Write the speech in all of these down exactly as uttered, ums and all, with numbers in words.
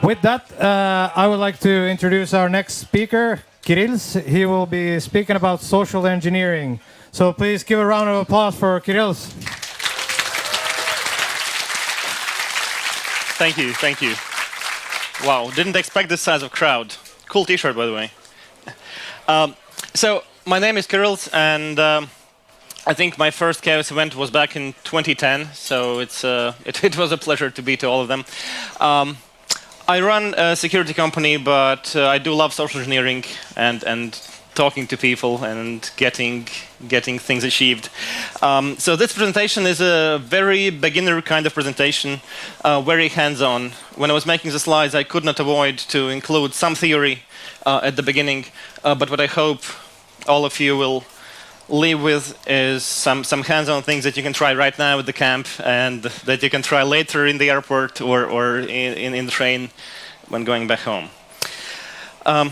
With that, uh, I would like to introduce our next speaker, Kirills. He will be speaking about social engineering. So please give a round of applause for Kirills. Thank you, thank you. Wow, didn't expect this size of crowd. Cool t-shirt, by the way. Um, so, my name is Kirills, and um, I think my first Chaos event was back in twenty ten, so it's, uh, it, it was a pleasure to be to all of them. Um, I run a security company, but uh, I do love social engineering and, and talking to people and getting, getting things achieved. Um, so this presentation is a very beginner kind of presentation, uh, very hands-on. When I was making the slides, I could not avoid to include some theory uh, at the beginning, uh, but what I hope all of you will leave with is some, some hands-on things that you can try right now at the camp and that you can try later in the airport or, or in, in, in the train when going back home. Um,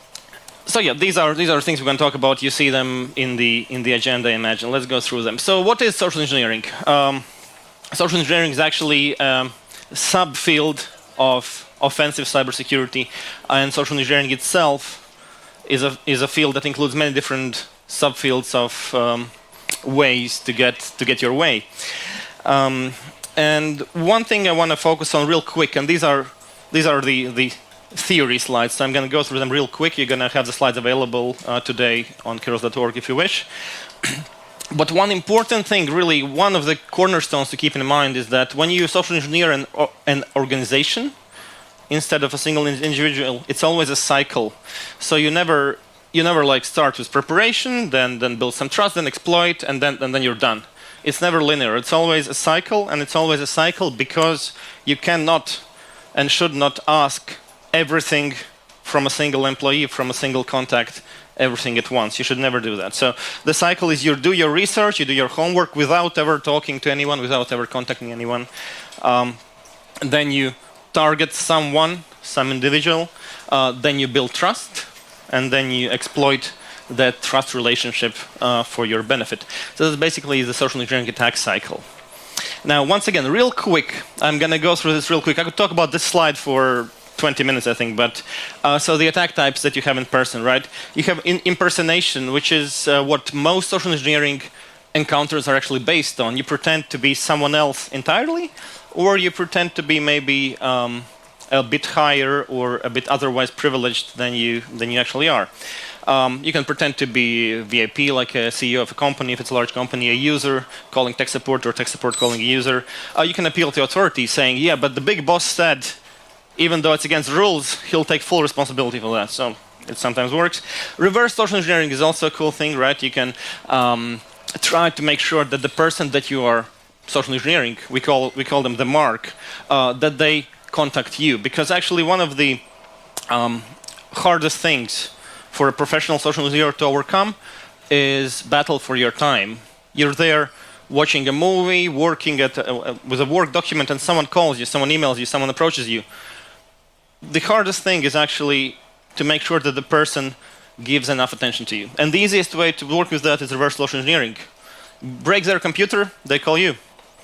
so yeah, these are, these are things we're going to talk about. You see them in the, in the agenda, I imagine. Let's go through them. So what is social engineering? Um, social engineering is actually um, a subfield of offensive cybersecurity, and social engineering itself is a, is a field that includes many different subfields of um, ways to get to get your way. Um, and one thing I want to focus on real quick, and these are these are the the theory slides, so I'm going to go through them real quick. You're going to have the slides available uh, today on kirills dot org if you wish. But one important thing, really, one of the cornerstones to keep in mind is that when you social engineer an, an organization instead of a single individual, it's always a cycle. So you never You never like start with preparation, then then build some trust, then exploit, and then and then you're done. It's never linear. It's always a cycle, and it's always a cycle because you cannot and should not ask everything from a single employee, from a single contact, everything at once. You should never do that. So the cycle is you do your research, you do your homework without ever talking to anyone, without ever contacting anyone. Um, then you target someone, some individual. Uh, then you build trust. And then you exploit that trust relationship uh, for your benefit. So that's basically the social engineering attack cycle. Now, once again, real quick, I'm going to go through this real quick. I could talk about this slide for twenty minutes, I think. But uh, so the attack types that you have in person, right? You have in impersonation, which is uh, what most social engineering encounters are actually based on. You pretend to be someone else entirely, or you pretend to be maybe um, a bit higher or a bit otherwise privileged than you than you actually are. Um, you can pretend to be a V I P, like a C E O of a company, if it's a large company, a user calling tech support or tech support calling a user. Uh, you can appeal to authority saying, yeah, but the big boss said, even though it's against the rules, he'll take full responsibility for that. So it sometimes works. Reverse social engineering is also a cool thing, right? You can um, try to make sure that the person that you are social engineering, we call, we call them the mark, uh, that they contact you, because actually one of the um, hardest things for a professional social engineer to overcome is battle for your time. You're there watching a movie, working at a, with a work document, and someone calls you, someone emails you, someone approaches you. The hardest thing is actually to make sure that the person gives enough attention to you. And the easiest way to work with that is reverse social engineering. Break their computer, they call you.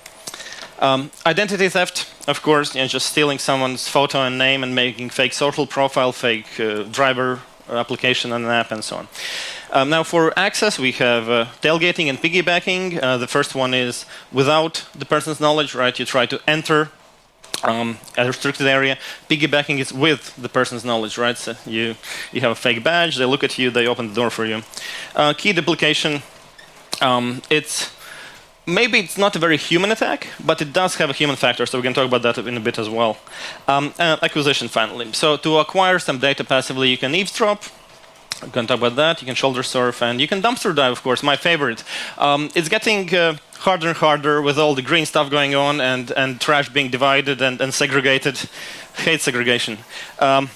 Um, identity theft, of course, you know, just stealing someone's photo and name and making fake social profile, fake uh, driver application and an app, and so on. Um, now, for access, we have uh, tailgating and piggybacking. Uh, the first one is without the person's knowledge, right? You try to enter um, a restricted area. Piggybacking is with the person's knowledge, right? So you you have a fake badge. They look at you. They open the door for you. Uh, key duplication. Um, it's Maybe it's not a very human attack, but it does have a human factor, so we can talk about that in a bit as well. Um, uh, acquisition, finally. So to acquire some data passively, you can eavesdrop. We can talk about that. You can shoulder surf, and you can dumpster dive, of course, my favorite. Um, it's getting uh, harder and harder with all the green stuff going on and, and trash being divided and, and segregated. Hate segregation. Um,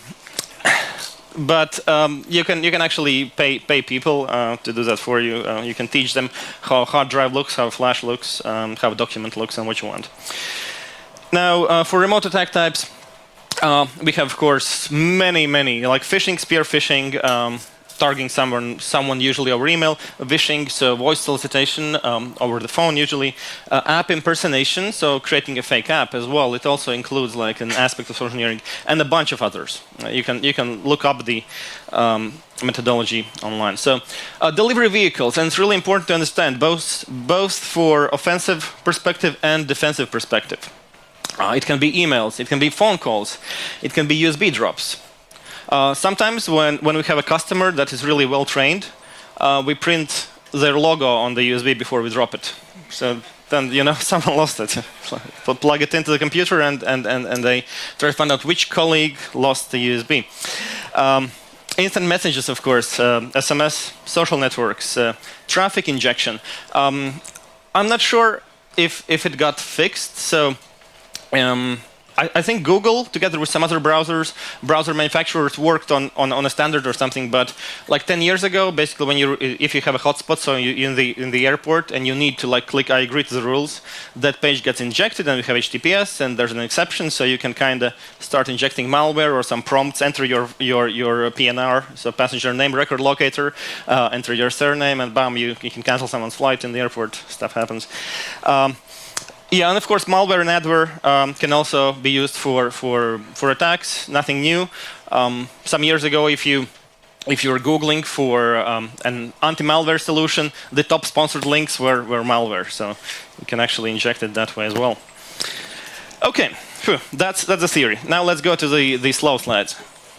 But um, you can you can actually pay pay people uh, to do that for you. Uh, you can teach them how a hard drive looks, how a flash looks, um, how a document looks, and what you want. Now, uh, for remote attack types, uh, we have, of course, many, many, like phishing, spear phishing, um, targeting someone, someone usually over email, phishing, so voice solicitation um, over the phone usually, uh, app impersonation, so creating a fake app as well. It also includes like an aspect of social engineering, and a bunch of others. Uh, you can you can look up the um, methodology online. So uh, delivery vehicles, and it's really important to understand both both for offensive perspective and defensive perspective. Uh, it can be emails, it can be phone calls, it can be U S B drops. Uh, sometimes when, when we have a customer that is really well trained, uh, we print their logo on the U S B before we drop it. So then, you know, someone lost it. Plug it into the computer and, and, and, and they try to find out which colleague lost the U S B. Um, instant messages, of course, uh, S M S, social networks, uh, traffic injection. Um, I'm not sure if, if it got fixed. So. Um, I, I think Google, together with some other browsers, browser manufacturers, worked on, on, on a standard or something. But like ten years ago, basically, when you if you have a hotspot, so you, in the in the airport, and you need to like click "I agree to the rules," that page gets injected, and we have H T T P S, and there's an exception, so you can kind of start injecting malware or some prompts. Enter your your your P N R, so passenger name record locator. Uh, enter your surname, and bam, you you can cancel someone's flight in the airport. Stuff happens. Um, Yeah, and of course, malware and adware um, can also be used for, for, for attacks. Nothing new. Um, some years ago, if you if you were Googling for um, an anti-malware solution, the top sponsored links were, were malware. So you can actually inject it that way as well. OK, Phew. that's that's the theory. Now let's go to the, the slow slides.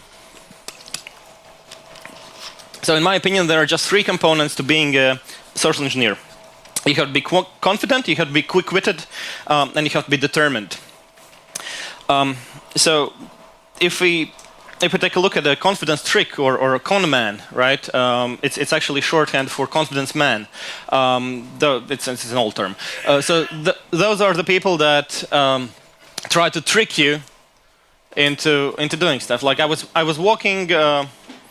So in my opinion, there are just three components to being a social engineer. You have to be qu confident, you have to be quick-witted, um, and you have to be determined. Um, so, if we if we take a look at a confidence trick or, or a con man, right? Um, it's it's actually shorthand for confidence man. Um, though it's, it's an old term. Uh, so th those are the people that um, try to trick you into into doing stuff. Like I was I was walking. Uh,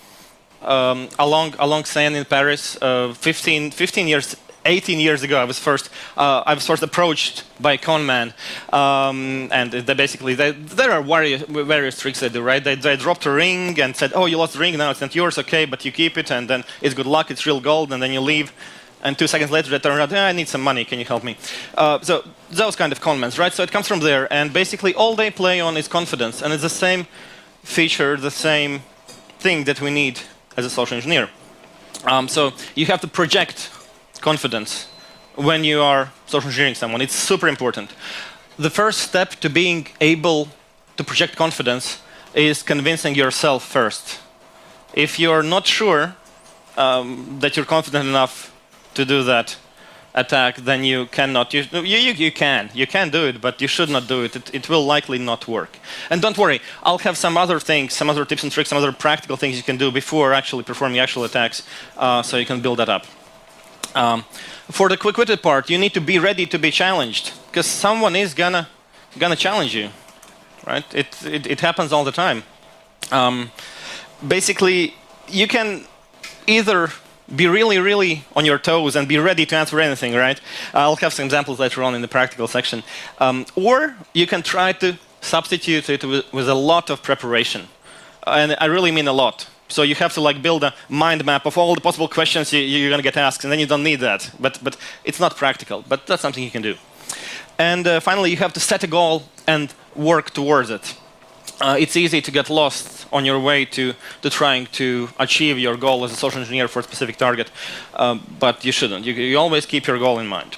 um, along along Seine in Paris, uh, fifteen, fifteen years. eighteen years ago, I was first uh, I was first approached by a con man, um, and they basically they, there are various, various tricks they do, right? They, they dropped a ring and said, "Oh, you lost the ring, now it's not yours, okay, but you keep it, and then it's good luck, it's real gold," and then you leave. And two seconds later, they turn around, "Yeah, I need some money, can you help me?" Uh, so those kind of con men, right? So it comes from there, and basically all they play on is confidence, and it's the same feature, the same thing that we need as a social engineer. Um, so you have to project confidence when you are social engineering someone. It's super important. The first step to being able to project confidence is convincing yourself first. If you're not sure um, that you're confident enough to do that attack, then you cannot. You, you, you can. You can do it, but you should not do it. it. It will likely not work. And don't worry, I'll have some other things, some other tips and tricks, some other practical things you can do before actually performing actual attacks, uh, so you can build that up. Um, for the quick-witted part, you need to be ready to be challenged, because someone is gonna gonna challenge you, right? It it, it happens all the time. Um, basically, you can either be really, really on your toes and be ready to answer anything, right? I'll have some examples later on in the practical section. Um, or you can try to substitute it with, with a lot of preparation, and I really mean a lot. So you have to like build a mind map of all the possible questions you, you're going to get asked, and then you don't need that. But, but it's not practical, but that's something you can do. And uh, finally, you have to set a goal and work towards it. Uh, it's easy to get lost on your way to, to trying to achieve your goal as a social engineer for a specific target, um, but you shouldn't. You, you always keep your goal in mind.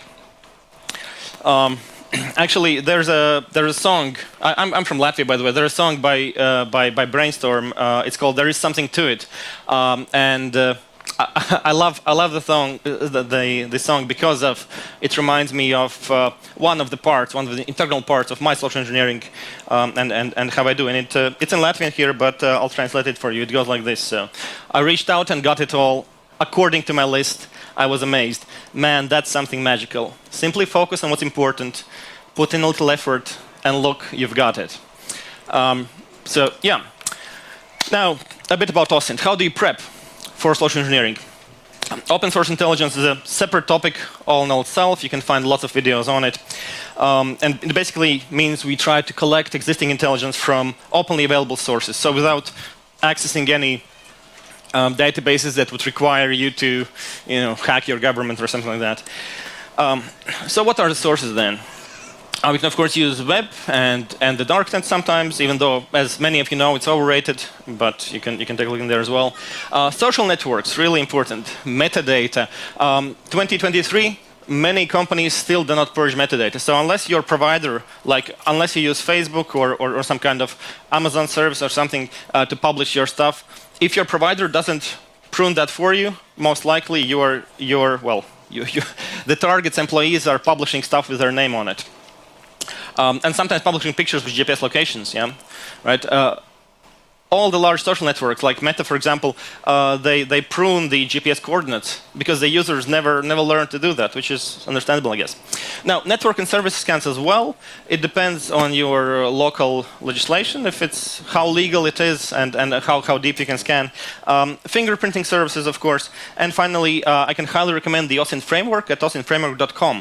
Um, Actually, there's a there's a song. I, I'm I'm from Latvia, by the way. There's a song by uh, by by Brainstorm. Uh, it's called "There Is Something to It," um, and uh, I, I love I love the song the, the the song because of it reminds me of uh, one of the parts, one of the integral parts of my social engineering, um, and and and how I do. And it uh, it's in Latvian here, but uh, I'll translate it for you. It goes like this: so, I reached out and got it all according to my list. I was amazed. Man, that's something magical. Simply focus on what's important, put in a little effort, and look, you've got it. Um, so, yeah. Now, a bit about OSINT. How do you prep for social engineering? Open source intelligence is a separate topic all in all itself. You can find lots of videos on it. Um, and it basically means we try to collect existing intelligence from openly available sources. So without accessing any um, databases that would require you to, you know, hack your government or something like that. Um, so what are the sources then? Uh, we can of course use web and and the darknet sometimes, even though, as many of you know, it's overrated. But you can you can take a look in there as well. Uh, social networks, really important. Metadata. Um, twenty twenty-three. Many companies still do not purge metadata. So unless your provider, like unless you use Facebook or, or, or some kind of Amazon service or something uh, to publish your stuff, if your provider doesn't prune that for you, most likely your your well, you, you, the target's employees are publishing stuff with their name on it, um, and sometimes publishing pictures with G P S locations. Yeah, right. Uh, all the large social networks, like Meta, for example, uh, they they prune the G P S coordinates because the users never never learn to do that, which is understandable, I guess. Now, network and service scans as well. It depends on your local legislation, if it's how legal it is, and and how how deep you can scan. Um, fingerprinting services, of course, and finally, uh, I can highly recommend the OSINT framework at osint framework dot com.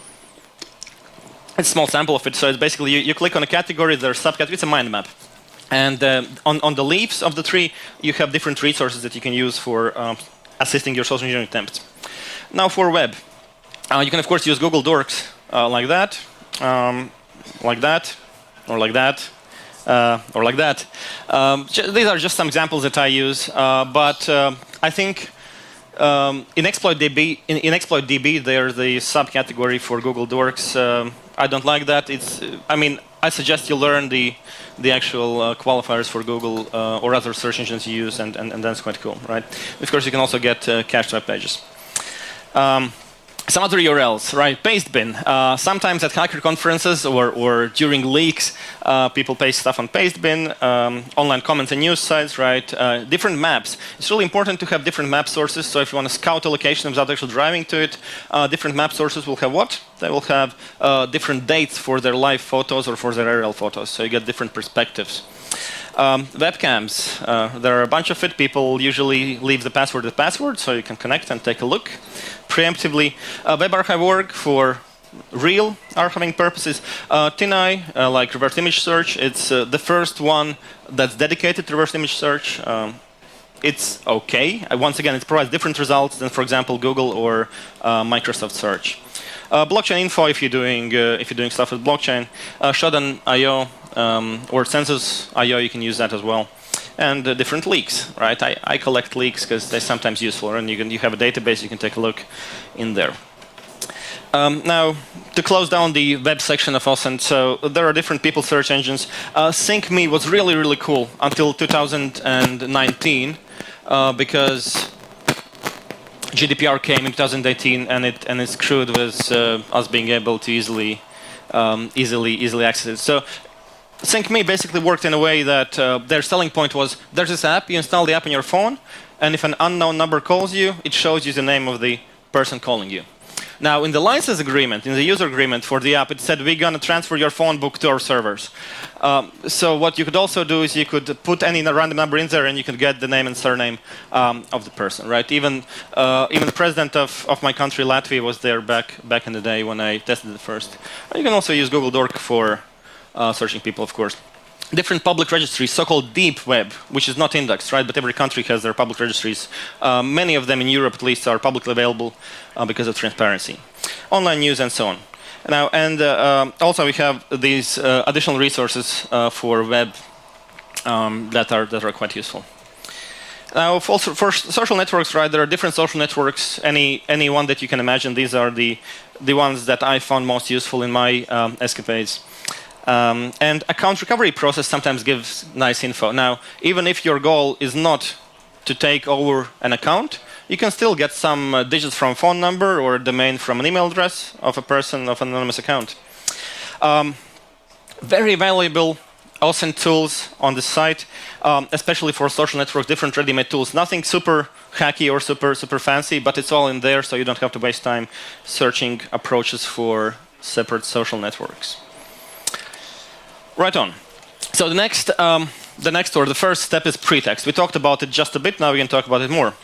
It's a small sample of it. So it's basically you, you click on a category, there's subcategory. It's a mind map. And uh, on, on the leaves of the tree, you have different resources that you can use for um, assisting your social engineering attempts. Now for web, uh, you can of course use Google Docs uh, like that, um, like that, or like that, uh, or like that. Um, these are just some examples that I use, uh, but uh, I think um, in ExploitDB, in, in ExploitDB, there's the subcategory for Google Docs. Um, I don't like that. It's, I mean, I suggest you learn the the actual uh, qualifiers for Google uh, or other search engines you use, and, and, and that's quite cool, right? Of course, you can also get uh, cached web pages. Um, some other U R Ls, right? Pastebin. Uh, sometimes at hacker conferences or, or during leaks, uh, people paste stuff on Pastebin. Um, online comments and news sites, right? Uh, different maps. It's really important to have different map sources. So if you want to scout a location without actually driving to it, uh, different map sources will have what? They will have uh, different dates for their live photos or for their aerial photos. So you get different perspectives. Um, webcams. Uh, there are a bunch of it. People usually leave the password as password, so you can connect and take a look preemptively. Uh, WebArchive dot org for real archiving purposes. Uh, T N I, uh, like reverse image search, it's uh, the first one that's dedicated to reverse image search. Um, it's okay. Uh, once again, it provides different results than, for example, Google or uh, Microsoft Search. Uh, blockchain info, if you're doing uh, if you're doing stuff with blockchain. Uh, Shodan dot I O um, or Census dot I O, you can use that as well. And uh, different leaks, right? I, I collect leaks because they're sometimes useful, and you can you have a database, you can take a look in there. Um, now, to close down the web section of OSINT, so there are different people search engines. Uh, SyncMe was really really cool until two thousand nineteen uh, because G D P R came in two thousand eighteen, and it and it screwed with uh, us being able to easily, um, easily, easily access it. So, SyncMe basically worked in a way that uh, their selling point was: there's this app, you install the app on your phone, and if an unknown number calls you, it shows you the name of the person calling you. Now, in the license agreement, in the user agreement for the app, it said we're going to transfer your phone book to our servers. Um, so what you could also do is you could put any random number in there, and you could get the name and surname um, of the person, right? Even uh, even the president of, of my country, Latvia, was there back back in the day when I tested it first. You can also use Google Dork for uh, searching people, of course. Different public registries, so-called deep web, which is not indexed, right? But every country has their public registries. Uh, many of them in Europe, at least, are publicly available uh, because of transparency. Online news and so on. Now, and uh, um, also we have these uh, additional resources uh, for web um, that are that are quite useful. Now, for, for social networks, right? There are different social networks. Any any one that you can imagine. These are the the ones that I found most useful in my um, escapades. Um, and account recovery process sometimes gives nice info. Now, even if your goal is not to take over an account, you can still get some uh, digits from a phone number or a domain from an email address of a person of an anonymous account. Um, very valuable OSINT tools on the site, um, especially for social networks, different ready-made tools. Nothing super hacky or super, super fancy, but it's all in there, so you don't have to waste time searching approaches for separate social networks. Right on. So the next, um, the next or the first step is pretext. We talked about it just a bit. Now we can talk about it more.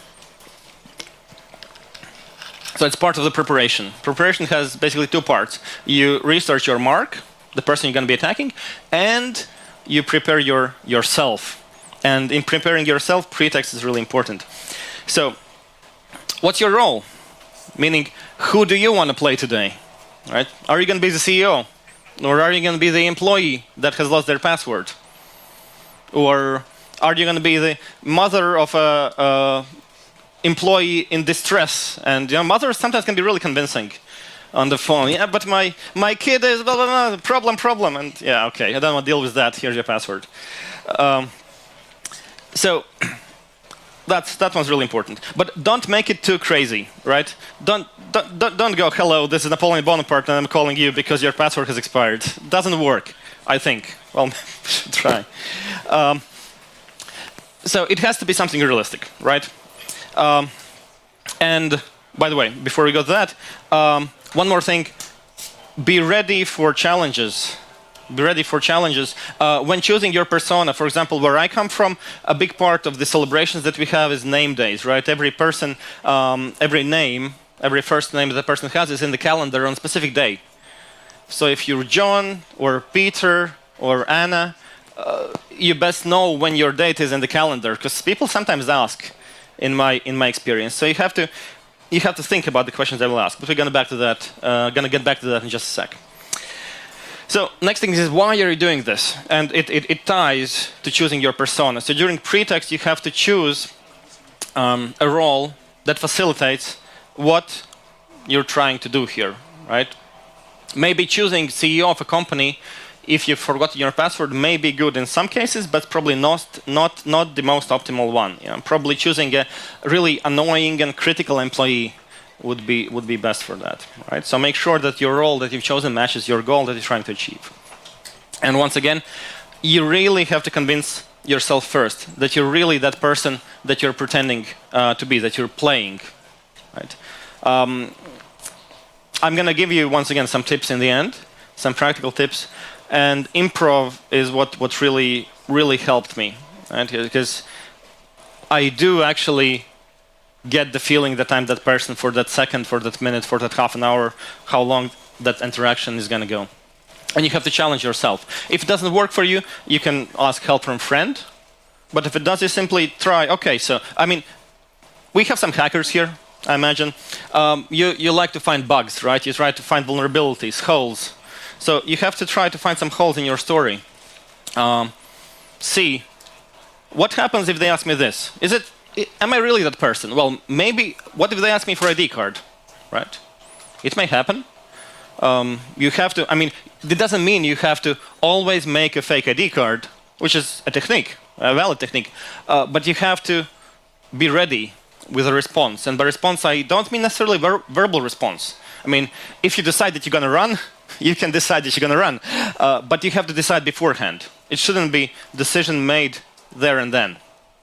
So it's part of the preparation. Preparation has basically two parts. You research your mark, the person you're going to be attacking, and you prepare your yourself. And in preparing yourself, pretext is really important. So, what's your role? Meaning, who do you want to play today? Right? Are you going to be the C E O? Or are you going to be the employee that has lost their password? Or are you going to be the mother of a, a employee in distress? And you know, mothers sometimes can be really convincing on the phone. Yeah, but my, my kid is blah, blah, blah, problem, problem. And yeah, okay, I don't want to deal with that. Here's your password. Um, so that's, that one's really important. But don't make it too crazy, right? Don't, don't, don't, don't go, hello, this is Napoleon Bonaparte and I'm calling you because your password has expired. Doesn't work, I think. Well, try. Um, so it has to be something realistic, right? Um, and by the way, before we go to that, um, one more thing, be ready for challenges. Be ready for challenges. Uh, when choosing your persona, for example, where I come from, a big part of the celebrations that we have is name days, right? Every person, um, every name, every first name that the person has is in the calendar on a specific day. So if you're John or Peter or Anna, uh, you best know when your date is in the calendar, because people sometimes ask, in my in my experience. So you have to you have to think about the questions they will ask. But we're gonna back to that. Uh, gonna get back to that in just a sec. So next thing is, why are you doing this? And it, it, it ties to choosing your persona. So during pretext, you have to choose um, a role that facilitates what you're trying to do here, right? Maybe choosing C E O of a company, if you've forgotten your password, may be good in some cases, but probably not not not the most optimal one. You know, probably choosing a really annoying and critical employee would be would be best for that, right? So make sure that your role that you've chosen matches your goal that you're trying to achieve. And once again, you really have to convince yourself first that you're really that person that you're pretending uh, to be, that you're playing, right? Um, I'm going to give you once again some tips in the end, some practical tips, and improv is what what really really helped me, right? Because I do actually get the feeling that I'm that person for that second, for that minute, for that half an hour, how long that interaction is going to go. And you have to challenge yourself. If it doesn't work for you, you can ask help from a friend. But if it does, you simply try. Okay, so, I mean, we have some hackers here, I imagine. Um, you, you like to find bugs, right? You try to find vulnerabilities, holes. So you have to try to find some holes in your story. Um, see, what happens if they ask me this? Is it Am I really that person? Well, maybe, what if they ask me for I D card, right? It may happen. Um, you have to, I mean, it doesn't mean you have to always make a fake I D card, which is a technique, a valid technique, uh, but you have to be ready with a response. And by response, I don't mean necessarily ver verbal response. I mean, if you decide that you're going to run, you can decide that you're going to run, uh, but you have to decide beforehand. It shouldn't be decision made there and then.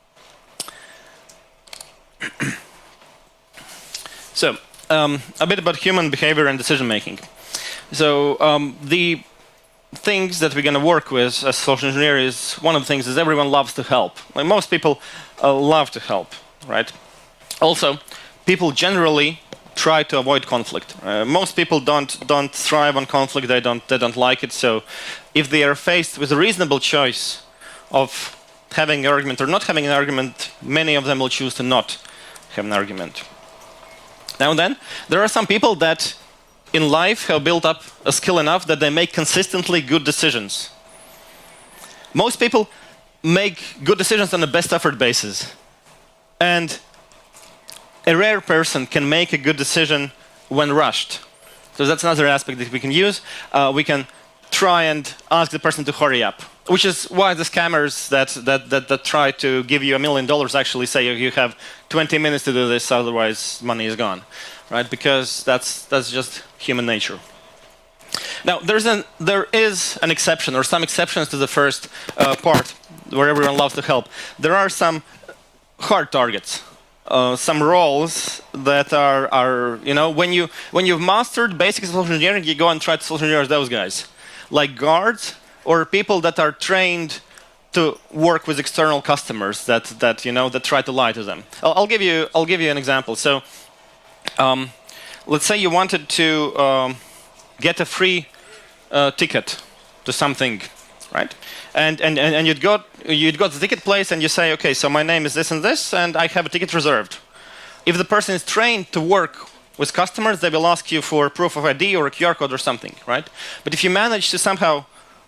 So, um, a bit about human behavior and decision making. So, um, the things that we're going to work with as social engineer is, one of the things is everyone loves to help. Like most people uh, love to help, right? Also, people generally try to avoid conflict. Uh, most people don't don't thrive on conflict. They don't they don't like it. So, if they are faced with a reasonable choice of having an argument or not having an argument, many of them will choose to not have an argument. Now and then, there are some people that in life have built up a skill enough that they make consistently good decisions. Most people make good decisions on a best effort basis. And a rare person can make a good decision when rushed. So that's another aspect that we can use. Uh, we can try and ask the person to hurry up, which is why the scammers that, that, that, that try to give you a million dollars actually say you have twenty minutes to do this, otherwise money is gone, right? Because that's, that's just human nature. Now, there's an, there is an exception, or some exceptions to the first uh, part, where everyone loves to help. There are some hard targets, uh, some roles that are, are, you know, when, you, when you've mastered basic social engineering, you go and try to social engineer those guys. Like guards, or people that are trained to work with external customers that, that, you know, that try to lie to them. I'll, I'll, give, you, I'll give you an example. So, um, let's say you wanted to um, get a free uh, ticket to something, right? And and and, and you'd go you'd go to the ticket place and you say, okay, so my name is this and this, and I have a ticket reserved. If the person is trained to work with customers, they will ask you for proof of I D or a Q R code or something, right? But if you manage to somehow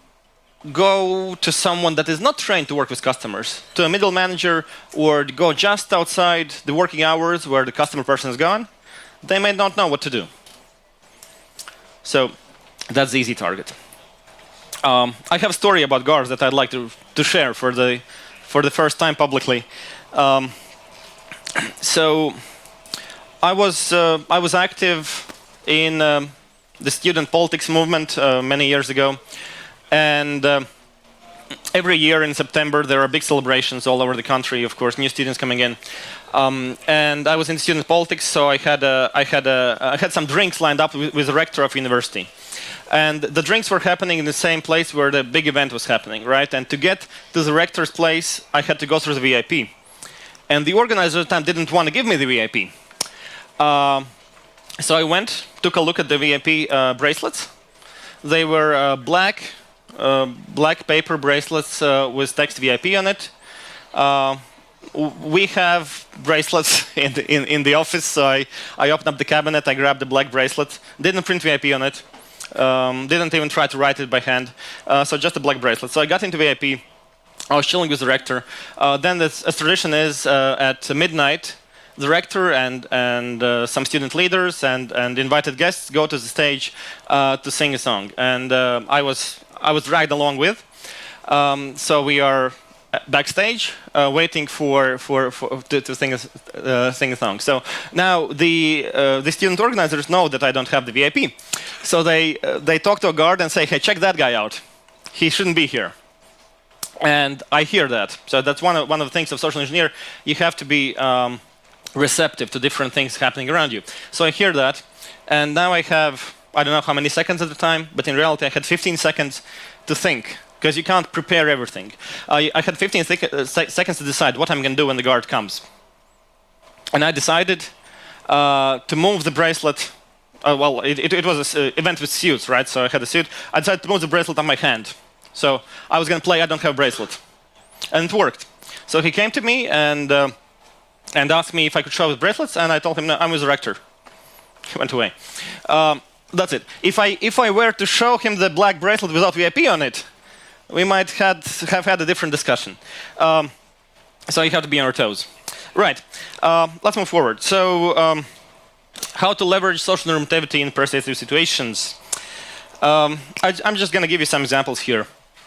go to someone that is not trained to work with customers, to a middle manager, or go just outside the working hours where the customer person is gone, they may not know what to do. So that's the easy target. Um, I have a story about G A R S that I'd like to, to share for the, for the first time publicly. Um, so I was, uh, I was active in um, the student politics movement uh, many years ago. And uh, every year in September, there are big celebrations all over the country, of course, new students coming in. Um, and I was in student politics, so I had, a, I had, a, I had some drinks lined up with, with the rector of university. And the drinks were happening in the same place where the big event was happening, right? And to get to the rector's place, I had to go through the V I P. And the organizer at the time didn't want to give me the V I P. Uh, so I went, took a look at the V I P uh, bracelets. They were uh, black, uh, black paper bracelets uh, with text V I P on it. Uh, we have bracelets in the, in, in the office, so I, I opened up the cabinet, I grabbed the black bracelet, didn't print V I P on it, um, didn't even try to write it by hand, uh, so just a black bracelet. So I got into V I P, I was chilling with the rector. Uh, then this, as tradition is, uh, at midnight, the rector and, and uh, some student leaders and, and invited guests go to the stage uh, to sing a song. And uh, I, was, I was dragged along with. Um, so we are backstage uh, waiting for, for, for to, to sing, a, uh, sing a song. So now the, uh, the student organizers know that I don't have the V I P. So they, uh, they talk to a guard and say, hey, check that guy out. He shouldn't be here. And I hear that. So that's one of, one of the things of social engineer. You have to be um, receptive to different things happening around you. So I hear that, and now I have, I don't know how many seconds at the time, but in reality I had fifteen seconds to think, because you can't prepare everything. I, I had fifteen sec uh, seconds to decide what I'm going to do when the guard comes. And I decided uh, to move the bracelet. Uh, well, it, it, it was an uh, event with suits, right? So I had a suit. I decided to move the bracelet on my hand. So I was going to play I don't have a bracelet. And it worked. So he came to me and uh, and asked me if I could show his bracelets, and I told him, no, I'm his rector. He went away. Um, that's it. If I, if I were to show him the black bracelet without V I P on it, we might had, have had a different discussion. Um, so you have to be on your toes. Right. Uh, let's move forward. So um, how to leverage social normativity in persuasive situations. Um, I, I'm just going to give you some examples here.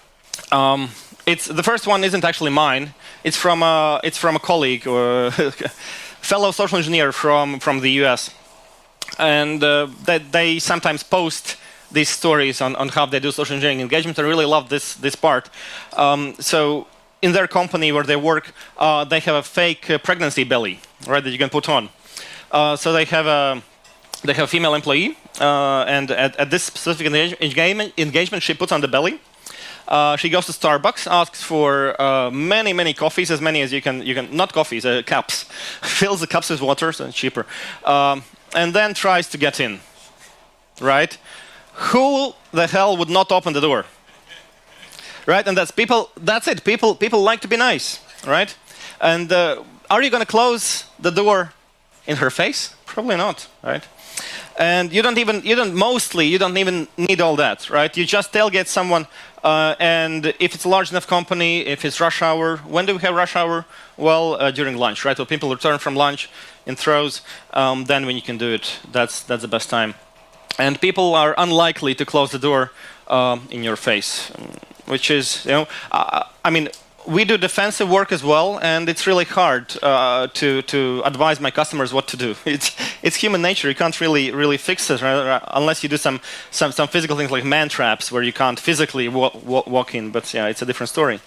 Um, it's, the first one isn't actually mine. It's from a, it's from a colleague or fellow social engineer from, from the U S. And uh, that they sometimes post these stories on, on how they do social engineering engagement. I really love this, this part. Um, so in their company where they work, uh, they have a fake uh, pregnancy belly, right, that you can put on. Uh, so they have a, they have a female employee, uh, and at, at this specific engagement, engagement, she puts on the belly. Uh, she goes to Starbucks, asks for uh, many, many coffees, as many as you can, you can not coffees, uh, cups. Fills the cups with water, so it's cheaper. Um, and then tries to get in, right? Who the hell would not open the door? Right, and that's people, that's it. People, people like to be nice, right? And uh, are you going to close the door in her face? Probably not, right? And you don't even, you don't, mostly, you don't even need all that, right? You just tailgate someone, uh, and if it's a large enough company, if it's rush hour, when do we have rush hour? Well, uh, during lunch, right? When people return from lunch in throws, um, then when you can do it, that's, that's the best time. And people are unlikely to close the door um, in your face, which is, you know, uh, I mean, we do defensive work as well, and it's really hard uh, to to advise my customers what to do. It's it's human nature. You can't really really fix it right? Unless you do some some some physical things like man traps, where you can't physically wa wa walk in. But yeah, it's a different story.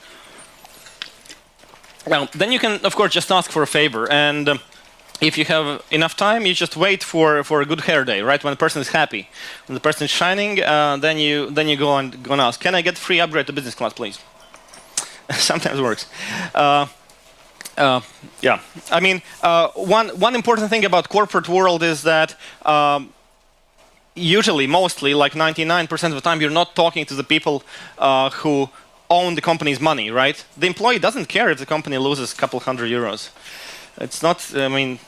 Well, then you can of course just ask for a favor, and um, if you have enough time, you just wait for for a good hair day, right? When the person is happy, when the person is shining, uh, then you then you go and go and ask, can I get free upgrade to business class, please? Sometimes works. Uh, uh, yeah, I mean, uh, one one important thing about corporate world is that um, usually, mostly, like ninety-nine percent of the time, you're not talking to the people uh, who own the company's money, right? The employee doesn't care if the company loses a couple hundred euros. It's not, I mean,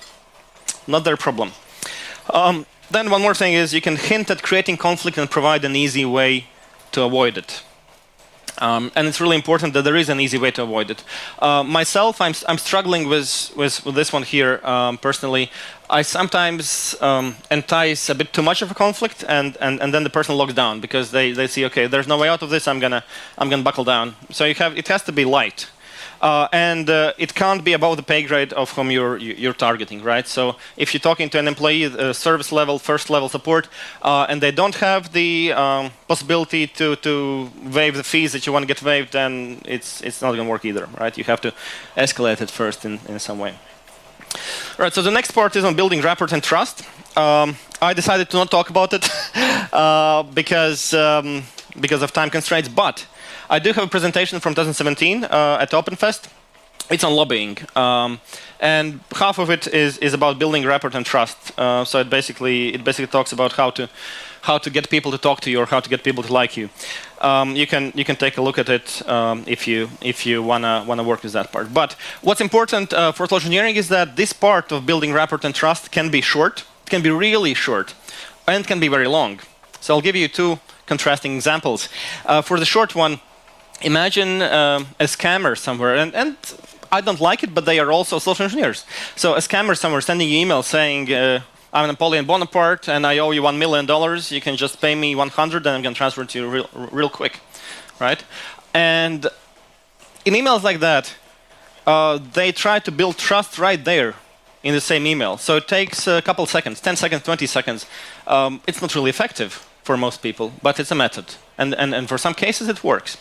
not their problem. Um, then one more thing is you can hint at creating conflict and provide an easy way to avoid it. Um, and it's really important that there is an easy way to avoid it. Uh, myself, I'm, I'm struggling with, with, with this one here um, personally. I sometimes um, entice a bit too much of a conflict, and, and, and then the person locks down because they, they see, okay, there's no way out of this, I'm gonna, I'm gonna buckle down. So you have, it has to be light. Uh, and uh, it can't be above the pay grade of whom you're, you're targeting, right? So if you're talking to an employee, uh, service level, first level support, uh, and they don't have the um, possibility to, to waive the fees that you want to get waived, then it's, it's not going to work either, right? You have to escalate it first in, in some way. Right, so the next part is on building rapport and trust. Um, I decided to not talk about it uh, because, um, because of time constraints, but I do have a presentation from twenty seventeen uh, at OpenFest. It's on lobbying, um, and half of it is, is about building rapport and trust. Uh, so it basically it basically talks about how to how to get people to talk to you or how to get people to like you. Um, you can you can take a look at it um, if you if you wanna wanna work with that part. But what's important uh, for social engineering is that this part of building rapport and trust can be short, can be really short, and can be very long. So I'll give you two contrasting examples. Uh, for the short one, imagine um, a scammer somewhere, and, and I don't like it, but they are also social engineers. So a scammer somewhere sending you email saying, uh, I'm Napoleon Bonaparte and I owe you one million dollars. You can just pay me one hundred and I'm going to transfer it to you real, real quick, right? And in emails like that, uh, they try to build trust right there in the same email. So it takes a couple seconds, ten seconds, twenty seconds. Um, it's not really effective for most people, but it's a method. And, and, and for some cases, it works.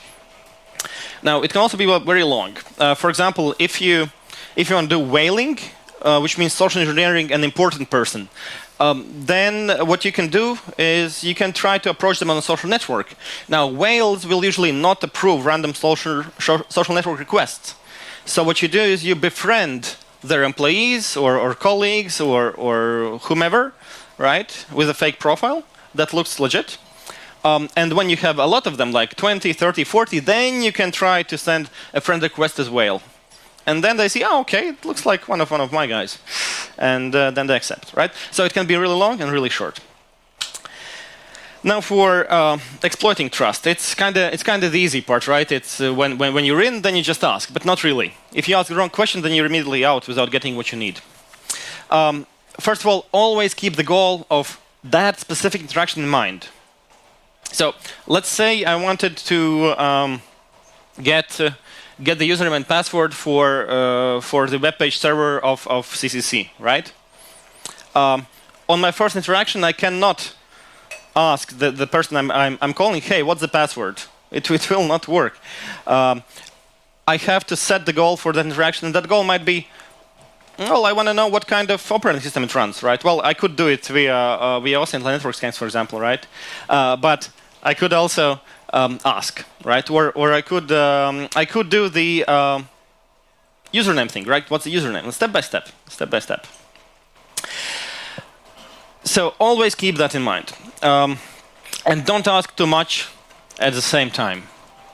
Now, it can also be very long. Uh, for example, if you if you want to do whaling, uh, which means social engineering an important person, um, then what you can do is you can try to approach them on a social network. Now, whales will usually not approve random social social network requests. So what you do is you befriend their employees or, or colleagues or, or whomever, right, with a fake profile that looks legit. Um, and when you have a lot of them, like twenty, thirty, forty, then you can try to send a friend request as well. And then they see, oh, okay, it looks like one of one of my guys. And uh, then they accept, right? So it can be really long and really short. Now for uh, exploiting trust, it's kind of it's kind of the easy part, right? It's uh, when, when, when you're in, then you just ask, but not really. If you ask the wrong question, then you're immediately out without getting what you need. Um, first of all, always keep the goal of that specific interaction in mind. So let's say I wanted to um, get uh, get the username and password for uh, for the web page server of, of C C C, right? Um, on my first interaction, I cannot ask the, the person I'm, I'm, I'm calling, hey, what's the password? It, it will not work. Um, I have to set the goal for that interaction, and that goal might be, well, I want to know what kind of operating system it runs, right? Well, I could do it via uh, via O S I N T network scans, for example, right? Uh, but I could also um, ask, right? Or or I could um, I could do the uh, username thing, right? What's the username? Step by step, step by step. So always keep that in mind, um, and don't ask too much at the same time.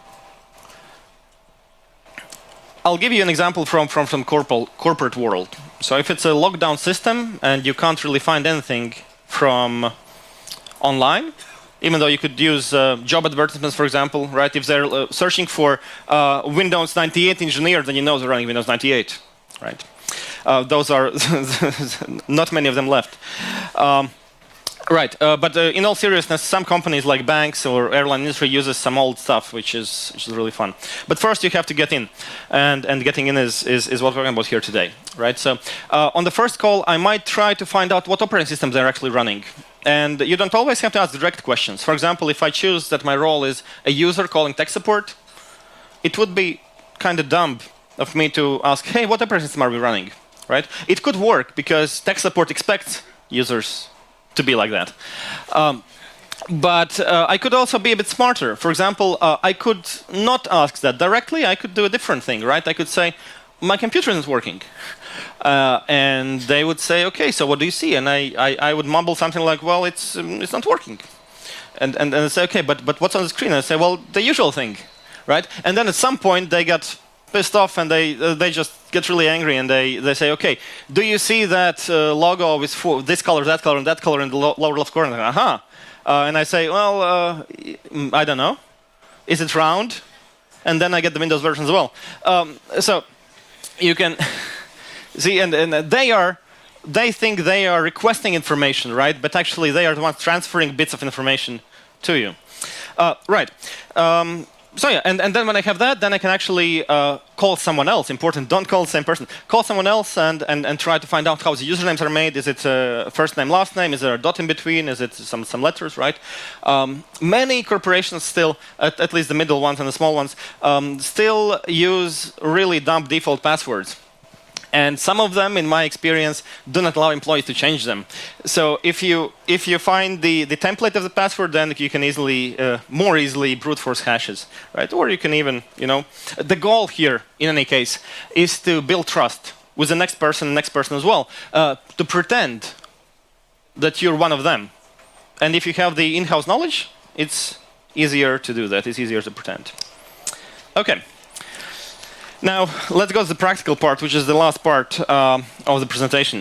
I'll give you an example from from from corporate corporate world. So if it's a lockdown system and you can't really find anything from online, even though you could use uh, job advertisements, for example, right? If they're uh, searching for uh, Windows ninety-eight engineer, then you know they're running Windows ninety-eight, right? Uh, those are not many of them left. Um, right, uh, but uh, in all seriousness, some companies like banks or airline industry uses some old stuff, which is which is really fun. But first, you have to get in, and and getting in is is, is what we're talking about here today, right? So uh, on the first call, I might try to find out what operating systems they're actually running. And you don't always have to ask direct questions. For example, if I choose that my role is a user calling tech support, it would be kind of dumb of me to ask, hey, what operating system are we running, right? It could work because tech support expects users to be like that. Um, but uh, I could also be a bit smarter. For example, uh, I could not ask that directly. I could do a different thing, right? I could say, my computer isn't working. Uh, and they would say, okay, so what do you see? And I, I, I would mumble something like, well, it's um, it's not working. And and, and I say, okay, but but what's on the screen? And I say, well, the usual thing, right? And then at some point they get pissed off and they uh, they just get really angry and they, they say, okay, do you see that uh, logo with full, this color, that color, and that color in the lo lower left corner? Aha. Uh, and I say, well, uh, I don't know. Is it round? And then I get the Windows version as well. Um, so you can see, and, and they are, they think they are requesting information, right? But actually, they are the ones transferring bits of information to you. Uh, right. Um, so yeah, and, and then when I have that, then I can actually uh, call someone else. Important, don't call the same person. Call someone else and, and, and try to find out how the usernames are made. Is it uh, first name, last name? Is there a dot in between? Is it some, some letters, right? Um, many corporations still, at, at least the middle ones and the small ones, um, still use really dumb default passwords. And some of them, in my experience, do not allow employees to change them. So if you if you find the, the template of the password, then you can easily, uh, more easily brute force hashes, right? Or you can even, you know, the goal here, in any case, is to build trust with the next person, next person as well, uh, to pretend that you're one of them. And if you have the in-house knowledge, it's easier to do that. It's easier to pretend. Okay. Now, let's go to the practical part, which is the last part uh, of the presentation.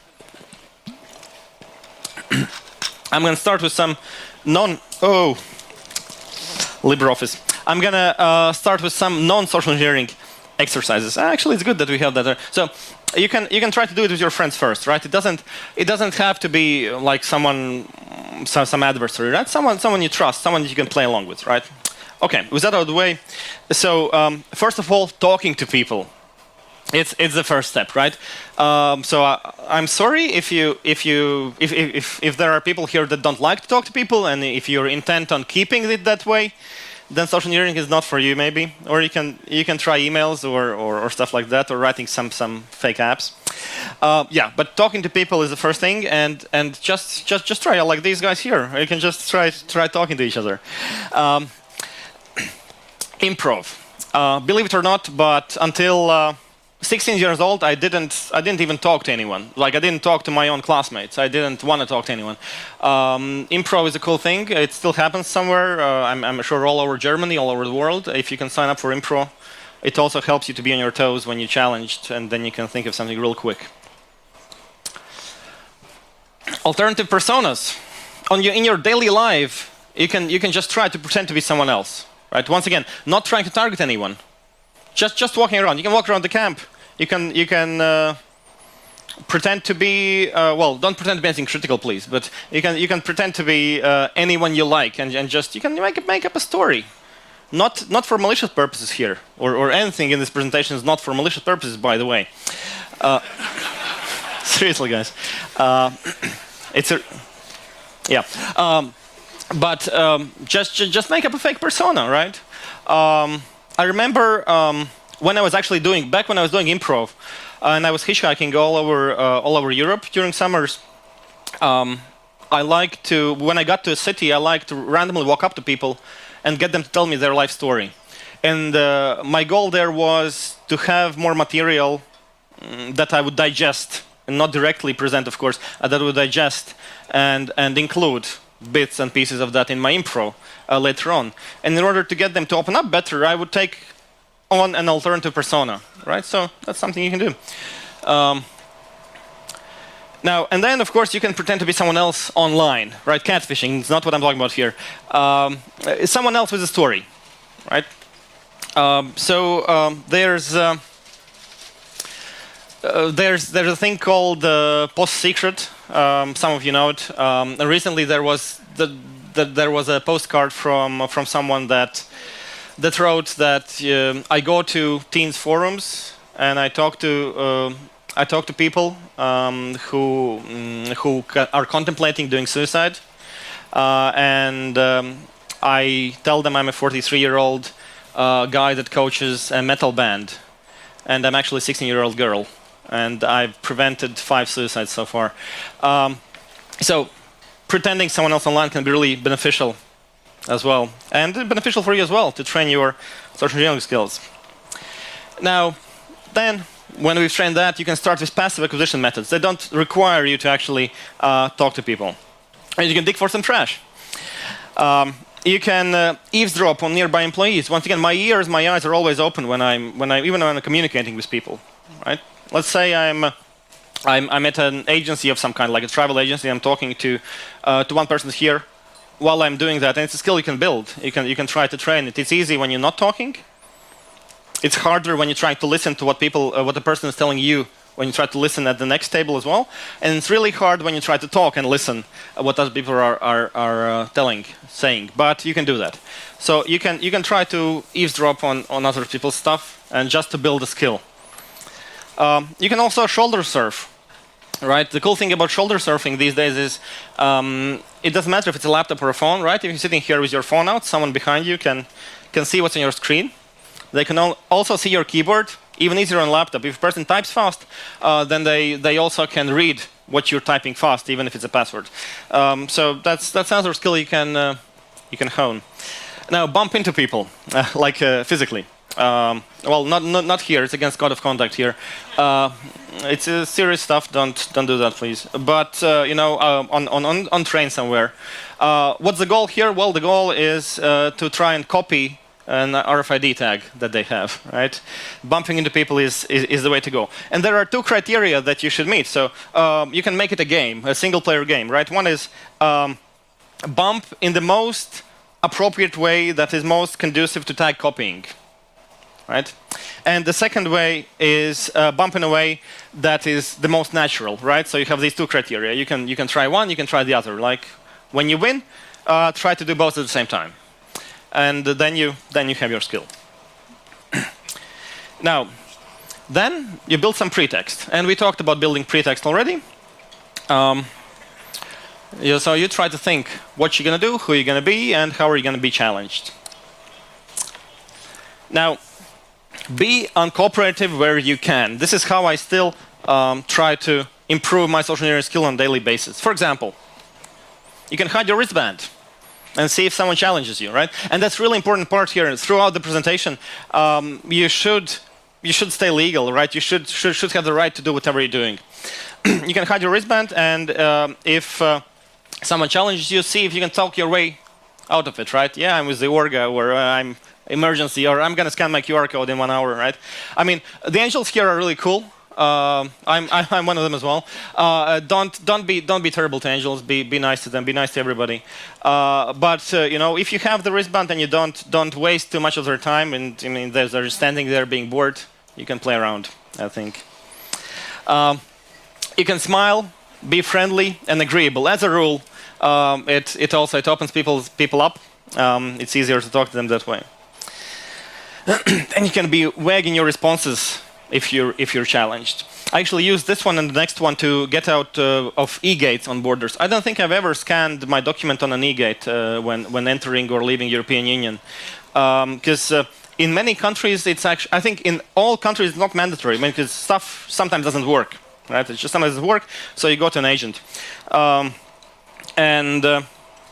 I'm going to start with some non... Oh, LibreOffice. I'm going to uh, start with some non-social engineering exercises. Actually, it's good that we have that there. So you can you can try to do it with your friends first, right? It doesn't it doesn't have to be like someone, some, some adversary, right? Someone someone you trust, someone you can play along with, right? Okay, with that out of the way, so um, first of all, talking to people. It's it's the first step, right? Um, so I, I'm sorry if you if you if, if if there are people here that don't like to talk to people, and if you're intent on keeping it that way, then social engineering is not for you, maybe. Or you can you can try emails or or, or stuff like that, or writing some some fake apps. Uh, yeah, but talking to people is the first thing, and and just just just try like these guys here. You can just try try talking to each other. Um, Improv. Uh, believe it or not, but until uh, sixteen years old, I didn't. I didn't even talk to anyone. Like I didn't talk to my own classmates. I didn't want to talk to anyone. Um, improv is a cool thing. It still happens somewhere. Uh, I'm, I'm sure all over Germany, all over the world. If you can sign up for improv, it also helps you to be on your toes when you're challenged, and then you can think of something real quick. Alternative personas. On your in your daily life, you can you can just try to pretend to be someone else. Right. Once again, not trying to target anyone. Just just walking around. You can walk around the camp. You can you can uh, pretend to be uh, well. Don't pretend to be anything critical, please. But you can you can pretend to be uh, anyone you like, and and just you can make make up a story. Not not for malicious purposes here, or or anything in this presentation is not for malicious purposes, by the way. Uh, seriously, guys. Uh, it's a yeah. Um, But um, just, just just make up a fake persona, right? Um, I remember um, when I was actually doing back when I was doing improv, uh, and I was hitchhiking all over uh, all over Europe during summers. Um, I like to when I got to a city, I like to randomly walk up to people and get them to tell me their life story. And uh, my goal there was to have more material um, that I would digest and not directly present, of course, uh, that I would digest and and include bits and pieces of that in my improv uh, later on. And in order to get them to open up better, I would take on an alternative persona, right? So that's something you can do. Um, now, and then, of course, you can pretend to be someone else online, right? Catfishing is not what I'm talking about here. Um, someone else with a story, right? Um, so um, there's... Uh, Uh, there's there's a thing called uh, Post Secret. Um, some of you know it. Um, recently, there was the, the, there was a postcard from from someone that that wrote that uh, I go to teens forums and I talk to uh, I talk to people um, who um, who are contemplating doing suicide, uh, and um, I tell them I'm a forty-three-year-old uh, guy that coaches a metal band, and I'm actually a sixteen-year-old girl. And I've prevented five suicides so far. Um, so pretending someone else online can be really beneficial as well. And beneficial for you as well to train your social engineering skills. Now, then, when we've trained that, you can start with passive acquisition methods. They don't require you to actually uh, talk to people. And you can dig for some trash. Um, you can uh, eavesdrop on nearby employees. Once again, my ears, my eyes are always open when I'm, when I, even when I'm communicating with people, right? Let's say I'm, uh, I'm, I'm at an agency of some kind, like a travel agency. I'm talking to, uh, to one person here while I'm doing that, and it's a skill you can build. You can, you can try to train it. It's easy when you're not talking. It's harder when you're trying to listen to what people, uh, what the person is telling you, when you try to listen at the next table as well. And it's really hard when you try to talk and listen uh, what other people are, are, are uh, telling, saying. But you can do that. So you can, you can try to eavesdrop on, on other people's stuff, and just to build a skill. Um, you can also shoulder surf. Right. The cool thing about shoulder surfing these days is um, it doesn't matter if it's a laptop or a phone, right? If you're sitting here with your phone out, someone behind you can can see what's on your screen. They can al also see your keyboard. Even easier on a laptop. If a person types fast, uh, then they they also can read what you're typing fast, even if it's a password. Um, so that's that's another skill you can uh, you can hone. Now bump into people, uh, like uh, physically. Um, well, not, not not here. It's against code of conduct here. Uh, it's uh, serious stuff. Don't don't do that, please. But uh, you know, uh, on on on on train somewhere. Uh, what's the goal here? Well, the goal is uh, to try and copy an R F I D tag that they have. Right? Bumping into people is, is is the way to go. And there are two criteria that you should meet. So um, you can make it a game, a single-player game. Right? One is um, bump in the most appropriate way that is most conducive to tag copying. Right? And the second way is uh, bump in a way that is the most natural, right? So you have these two criteria. You can you can try one, you can try the other. Like when you win, uh, try to do both at the same time, and uh, then you then you have your skill. Now, then you build some pretext, and we talked about building pretext already. Um, you, so you try to think what you're gonna do, who you're gonna be, and how are you gonna be challenged. Now, be uncooperative where you can. This is how I still um, try to improve my social engineering skill on a daily basis. For example, you can hide your wristband and see if someone challenges you, right? And that's really important part here. Throughout the presentation, um, you should you should stay legal, right? You should should should have the right to do whatever you're doing. You can hide your wristband, and um, if uh, someone challenges you, see if you can talk your way out of it, right? Yeah, I'm with the Orga, or uh, I'm emergency, or I'm going to scan my Q R code in one hour, right? I mean, the angels here are really cool. Uh, I'm, I'm one of them as well. Uh, don't don't be don't be terrible to angels. Be be nice to them. Be nice to everybody. Uh, but uh, you know, if you have the wristband and you don't don't waste too much of their time, and I mean, they're, they're standing there being bored, you can play around, I think. Um, you can smile, be friendly and agreeable. As a rule, um, it it also it opens people people up. Um, it's easier to talk to them that way. And you can be vague in your responses if you're if you're challenged. I actually use this one and the next one to get out uh, of e-gates on borders. I don't think I've ever scanned my document on an e-gate uh, when when entering or leaving European Union, because um, uh, in many countries it's actually, I think in all countries it's not mandatory. I mean, because stuff sometimes doesn't work, right? It just sometimes doesn't work, so you go to an agent, um, and uh,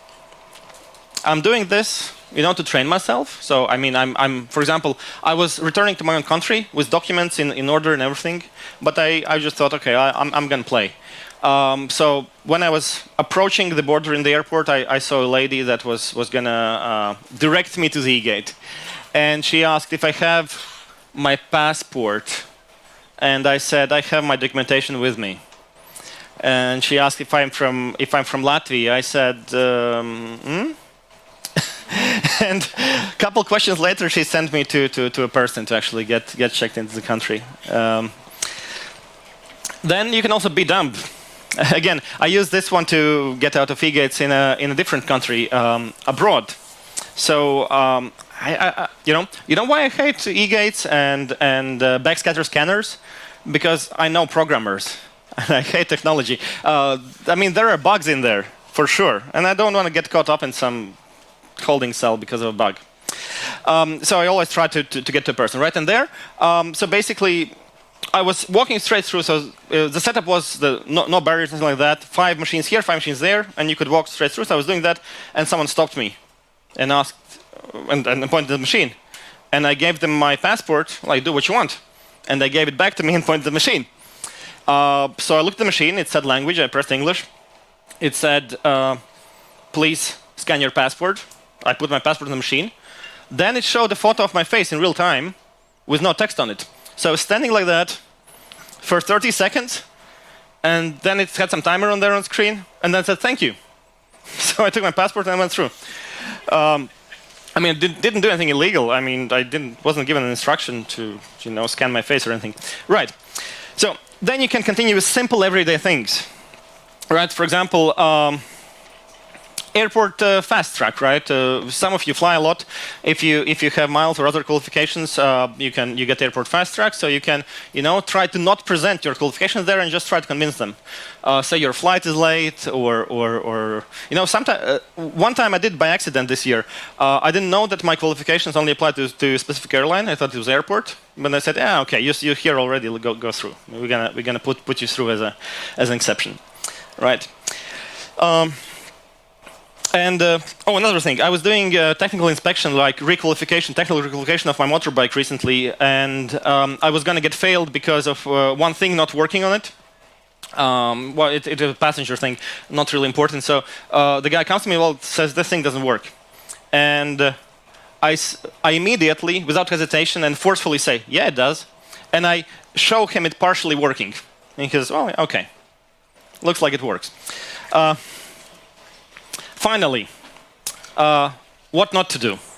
I'm doing this, you know, to train myself. So, I mean, I'm, I'm, for example, I was returning to my own country with documents in, in order and everything, but I, I just thought, okay, I, I'm, I'm going to play. Um, so, when I was approaching the border in the airport, I, I saw a lady that was, was going to uh, direct me to the e-gate. And she asked if I have my passport. And I said, I have my documentation with me. And she asked if I'm from, if I'm from Latvia. I said, um, hmm? And a couple questions later, she sent me to, to, to a person to actually get, get checked into the country. Um, then you can also be dumb. Again, I use this one to get out of e-gates in a, in a different country, um, abroad. So, um, I, I, you know, you know why I hate e-gates and, and uh, backscatter scanners? Because I know programmers. I hate technology. Uh, I mean, there are bugs in there, for sure. And I don't want to get caught up in some holding cell because of a bug. Um, so I always try to, to, to get to a person, right? And there, um, so basically, I was walking straight through. So uh, the setup was the no, no barriers, nothing like that. Five machines here, five machines there, and you could walk straight through. So I was doing that, and someone stopped me and asked, and, and pointed at the machine. And I gave them my passport, like, do what you want. And they gave it back to me and pointed at the machine. Uh, so I looked at the machine, it said language, I pressed English. It said, uh, please scan your passport. I put my passport in the machine. Then it showed a photo of my face in real time with no text on it. So I was standing like that for thirty seconds, and then it had some timer on there on screen, and then said, thank you. So I took my passport and I went through. Um, I mean, I did, didn't do anything illegal. I mean, I didn't, wasn't given an instruction to, you know, scan my face or anything. Right. So then you can continue with simple everyday things. Right. For example, um, airport uh, fast track. Right. Uh, some of you fly a lot. If you if you have miles or other qualifications, uh, you can you get airport fast track. So you can you know try to not present your qualifications there and just try to convince them. Uh, say your flight is late, or or or you know sometime uh, one time I did by accident this year. Uh, I didn't know that my qualifications only apply to to a specific airline. I thought it was airport. But I said, yeah, okay, you you're here already. Go go through. We're gonna we're gonna put put you through as a as an exception. Right. Um, and uh, oh, another thing. I was doing uh, technical inspection, like requalification, technical requalification of my motorbike recently, and um, I was going to get failed because of uh, one thing not working on it. Um, well, it, it was a passenger thing, not really important. So uh, the guy comes to me, well, says this thing doesn't work, and uh, I I immediately, without hesitation, and forcefully say, yeah, it does, and I show him it partially working, and he goes, oh, okay. Looks like it works. Uh, finally, uh, what not to do.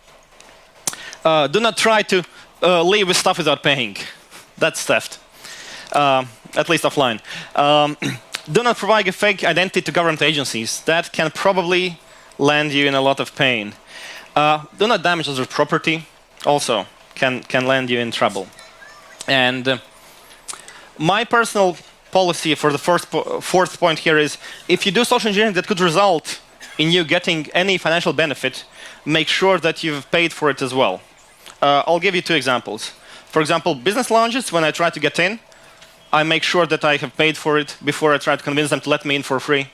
Uh, do not try to uh, leave with stuff without paying. That's theft, uh, at least offline. Um, do not provide a fake identity to government agencies. That can probably land you in a lot of pain. Uh, do not damage other property. Also, can, can land you in trouble. And uh, my personal policy for the first po fourth point here is, if you do social engineering that could result in you getting any financial benefit, make sure that you've paid for it as well. Uh, I'll give you two examples. For example, business lounges, when I try to get in, I make sure that I have paid for it before I try to convince them to let me in for free.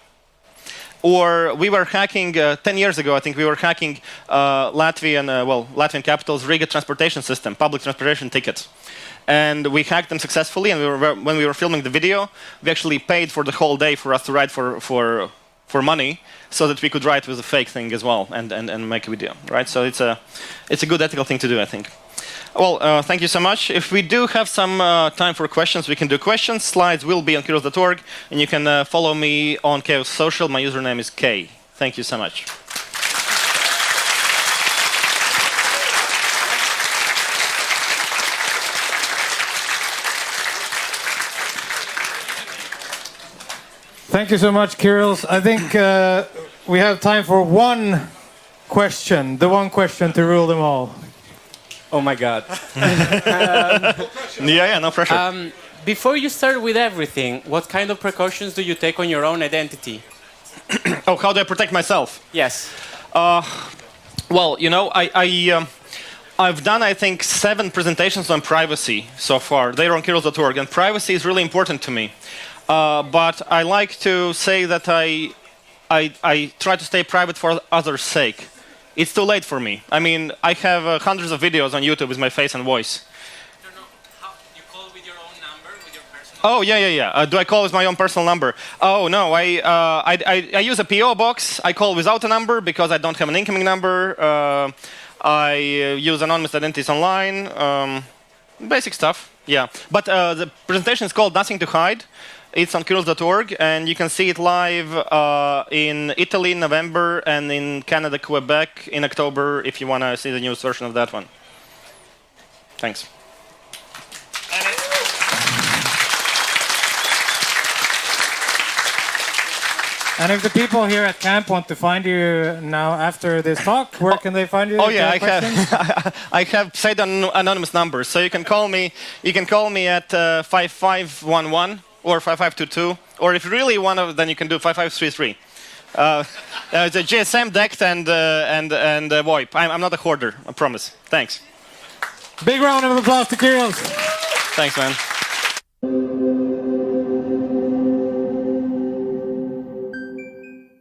Or we were hacking, uh, ten years ago, I think we were hacking uh, Latvian, uh, well, Latvian capital's Riga transportation system, public transportation tickets. And we hacked them successfully, and we were, when we were filming the video, we actually paid for the whole day for us to ride for, for, for money, so that we could ride with a fake thing as well and, and, and make a video, right? So it's a, it's a good ethical thing to do, I think. Well, uh, thank you so much. If we do have some uh, time for questions, we can do questions. Slides will be on kyrills dot org, and you can uh, follow me on Chaos Social. My username is K. Thank you so much. Thank you so much, Kyrills. I think uh, we have time for one question, the one question to rule them all. Oh my God. um, yeah, yeah, no pressure. Um, before you start with everything, what kind of precautions do you take on your own identity? Oh, how do I protect myself? Yes. Uh, well, you know, I, I, um, I've done, I think, seven presentations on privacy so far. They're on kyrills dot org, and privacy is really important to me. Uh, but I like to say that I, I, I try to stay private for others' sake. It's too late for me. I mean, I have uh, hundreds of videos on YouTube with my face and voice. I don't know, how, you call with your own number, with your personal Oh, yeah, yeah, yeah. Uh, do I call with my own personal number? Oh, no, I, uh, I, I, I use a P O box. I call without a number because I don't have an incoming number. Uh, I uh, use anonymous identities online. Um, basic stuff, yeah. But uh, the presentation is called Nothing to Hide. It's on kyrills dot org, and you can see it live uh, in Italy in November and in Canada, Quebec in October, if you want to see the newest version of that one. Thanks. And if the people here at camp want to find you now after this talk, where can they find you? Oh yeah, I have, have, I have said an anonymous numbers, so you can call me. You can call me at uh, five five one one or five five two two, or if you really want to, then you can do five five three three. Uh, uh, it's a G S M, D E C T, and uh, and and uh, VoIP. I'm, I'm not a hoarder, I promise. Thanks. Big round of applause to Kyrills. Thanks, man.